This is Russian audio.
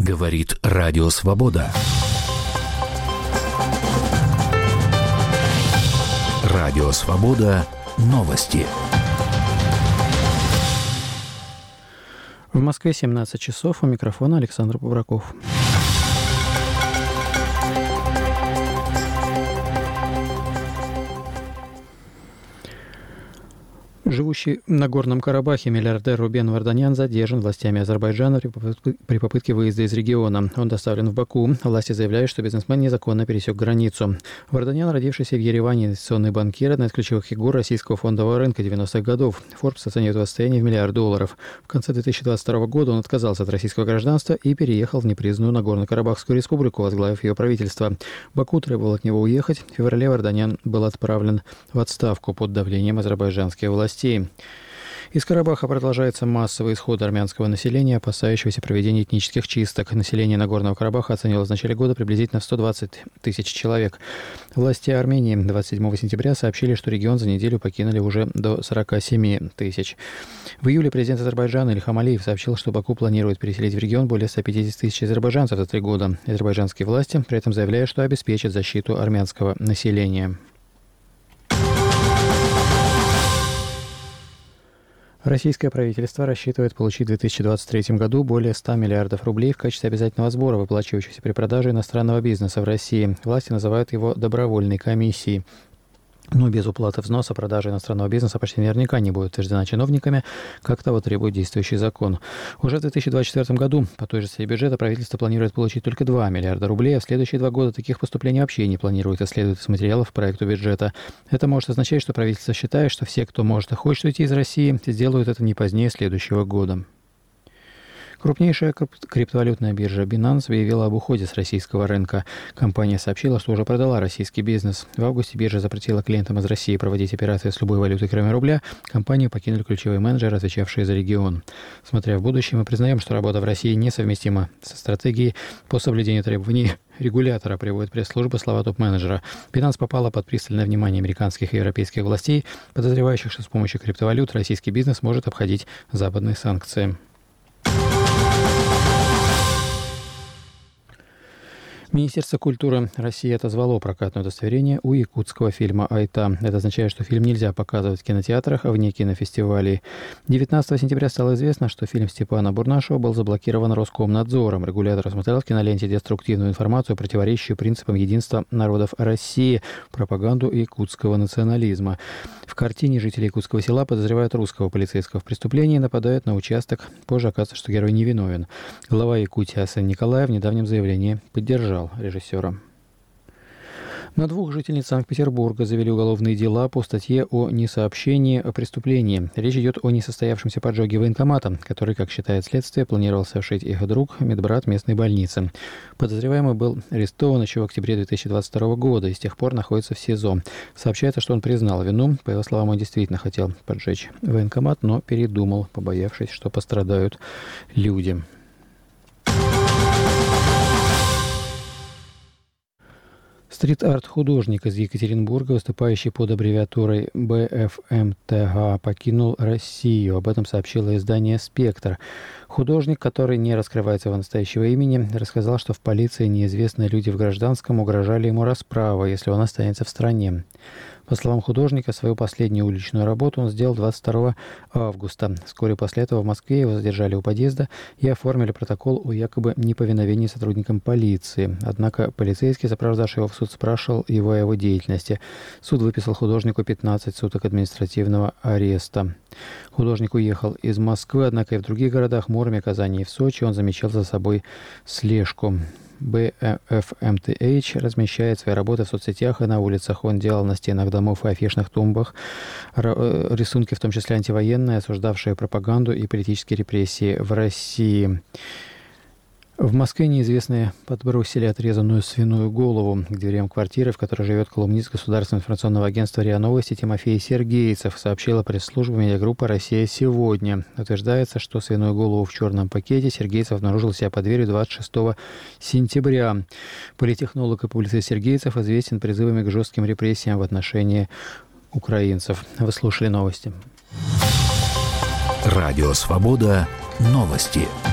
Говорит Радио Свобода. Радио Свобода. Новости. В Москве 17 часов. У микрофона Александр Побраков. Живущий в Нагорном Карабахе миллиардер Рубен Варданян задержан властями Азербайджана при попытке выезда из региона. Он доставлен в Баку. Власти заявляют, что бизнесмен незаконно пересек границу. Варданян, родившийся в Ереване, инвестиционный банкир, одна из ключевых фигур российского фондового рынка 90-х годов. Forbes оценивает его состояние в $1 миллиард. В конце 2022 года он отказался от российского гражданства и переехал в непризнанную Нагорно-Карабахскую республику, возглавив ее правительство. Баку требовал от него уехать. В феврале Варданян был отправлен в отставку под давлением азербайджанских властей. Из Карабаха продолжается массовый исход армянского населения, опасающегося проведения этнических чисток. Население Нагорного Карабаха оценивалось в начале года приблизительно в 120 тысяч человек. Власти Армении 27 сентября сообщили, что регион за неделю покинули уже до 47 тысяч. В июле президент Азербайджана Ильхам Алиев сообщил, что Баку планирует переселить в регион более 150 тысяч азербайджанцев за 3 года. Азербайджанские власти при этом заявляют, что обеспечат защиту армянского населения. Российское правительство рассчитывает получить в 2023 году более 100 миллиардов рублей в качестве обязательного сбора, выплачивающегося при продаже иностранного бизнеса в России. Власти называют его добровольной комиссией. Но без уплаты взноса продажа иностранного бизнеса почти наверняка не будет утверждена чиновниками, как того требует действующий закон. Уже в 2024 году по той же статье бюджета правительство планирует получить только 2 миллиарда рублей, а в следующие 2 года таких поступлений вообще не планирует и следует из материалов к проекту бюджета. Это может означать, что правительство считает, что все, кто может и хочет уйти из России, сделают это не позднее следующего года. Крупнейшая криптовалютная биржа Binance объявила об уходе с российского рынка. Компания сообщила, что уже продала российский бизнес. В августе биржа запретила клиентам из России проводить операции с любой валютой, кроме рубля. Компанию покинули ключевые менеджеры, отвечавшие за регион. Смотря в будущее, мы признаем, что работа в России несовместима со стратегией по соблюдению требований регулятора, приводит пресс-служба слова топ-менеджера. Binance попала под пристальное внимание американских и европейских властей, подозревающих, что с помощью криптовалют российский бизнес может обходить западные санкции. Министерство культуры России отозвало прокатное удостоверение у якутского фильма «Айта». Это означает, что фильм нельзя показывать в кинотеатрах, а вне кинофестивалей. 19 сентября стало известно, что фильм Степана Бурнашева был заблокирован Роскомнадзором. Регулятор осмотрел в киноленте деструктивную информацию, противоречащую принципам единства народов России, пропаганду якутского национализма. В картине жители якутского села подозревают русского полицейского в преступлении и нападают на участок. Позже оказывается, что герой невиновен. Глава Якутии Асан Николаев в недавнем заявлении поддержал режиссера. На 2 жительниц Санкт-Петербурга завели уголовные дела по статье о несообщении о преступлении. Речь идет о несостоявшемся поджоге военкомата, который, как считает следствие, планировал совершить их друг, медбрат местной больницы. Подозреваемый был арестован еще в октябре 2022 года и с тех пор находится в СИЗО. Сообщается, что он признал вину. По его словам, он действительно хотел поджечь военкомат, но передумал, побоявшись, что пострадают люди. Стрит-арт-художник из Екатеринбурга, выступающий под аббревиатурой БФМТГ, покинул Россию. Об этом сообщило издание «Спектр». Художник, который не раскрывает своего настоящего имени, рассказал, что в полиции неизвестные люди в гражданском угрожали ему расправой, если он останется в стране. По словам художника, свою последнюю уличную работу он сделал 22 августа. Вскоре после этого в Москве его задержали у подъезда и оформили протокол о якобы неповиновении сотрудникам полиции. Однако полицейский, сопровождавший его в суд, спрашивал его о его деятельности. Суд выписал художнику 15 суток административного ареста. Художник уехал из Москвы, однако и в других городах Муроме, Казани и в Сочи он замечал за собой слежку. БФМТХ размещает свои работы в соцсетях и на улицах. Он делал на стенах домов и афишных тумбах рисунки, в том числе антивоенные, осуждавшие пропаганду и политические репрессии в России. В Москве неизвестные подбросили отрезанную свиную голову к дверям квартиры, в которой живет колумнист Государственного информационного агентства РИА Новости Тимофей Сергейцев, сообщила пресс-служба медиагруппа «Россия сегодня». Утверждается, что свиную голову в черном пакете Сергейцев обнаружил себя под дверью 26 сентября. Политтехнолог и публицист Сергейцев известен призывами к жестким репрессиям в отношении украинцев. Вы слушали новости. Радио «Свобода». Новости.